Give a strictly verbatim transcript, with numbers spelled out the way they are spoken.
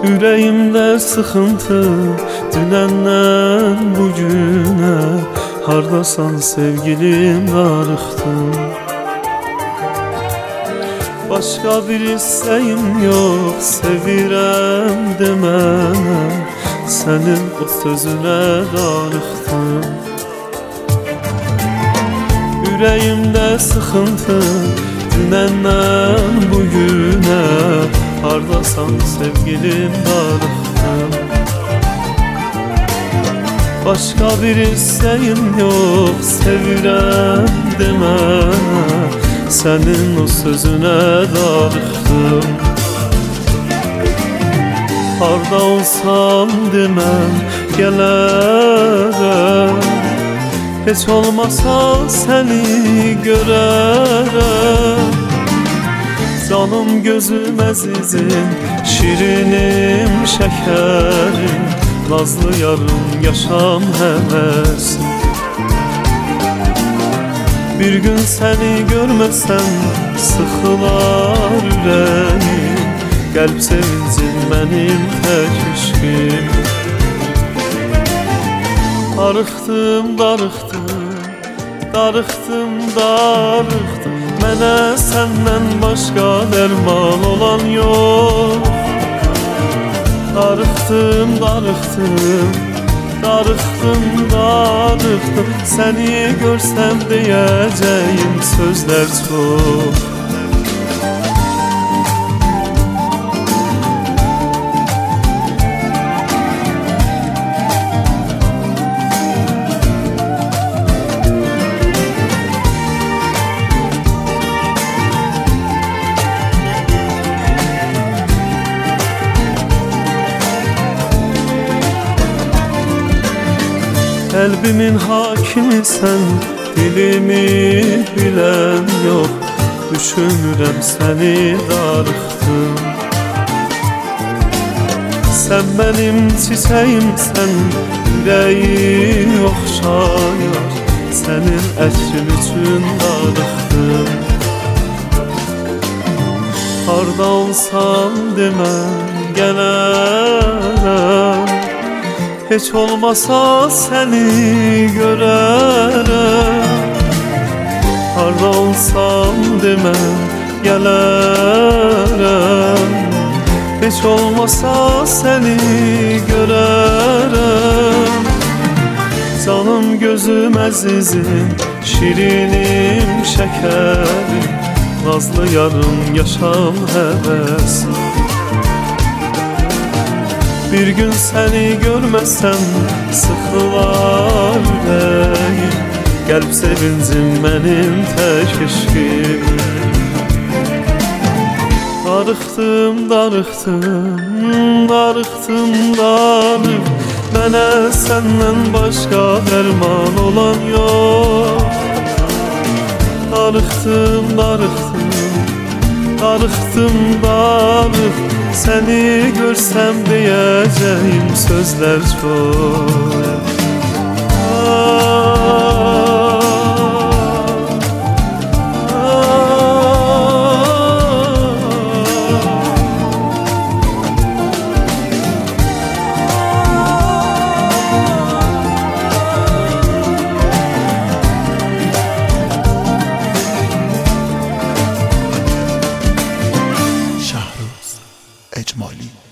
Ürəyimdə sıxıntı dünəndən bugünə. Hardasan sevgilim, darıxdım. Başqa bir istəyim yox, sevirəm demənə. Sənin o sözünə darıxdım. Ürəyimdə sıxıntı dünəndən bugünə. Hardasan sevgilim, darıxdım. Başqa bir istəyim yox, sevirəm demənə. Sənin o sözünə darıxdım. Harda olsam deməm gələrəm. Heç olmasa səni görərəm. Canım gözüm əzizim, şirinim şəkərim. Nazlı yarım yaşam həvəsim. Bir gün səni görməsəm sıxılar ürəyim. Qəlb sevincim mənim tək eşqim. Darıxdım, darıxdım, darıxdım, darıxdım. Mənə səndən başqa dərman olan yox. Darıxdım, darıxdım, darıxdım, darıxdım. Səni görsəm deyəcəyim sözlər çox. Qəlbimin hakimisən, dilimi bilən yox. Düşünürəm səni, darıxdım. Sən mənim çiçəyimsən, ürəyi oxşayar. Sənin ətrin üçün darıxdım. Harda olsam deməm gələrəm. Heç olmasa səni görərəm. Harda olsam deməm gələrəm. Heç olmasa səni görərəm. Canım gözüm əzizim, şirinim şəkərim. Nazlı yarım yaşam həvəsim. Bir gün səni görməsəm sıxılar ürəyim. Qəlb sevincim mənim tək eşqim. Darıxdım, darıxdım, darıxdım, darıxdım. Mənə səndən başqa dərman olan yox. Darıxdım, darıxdım, darıxdım, darıxdım. Səni görsəm deyəcəyim sözlər çox. شهروز اجمالی.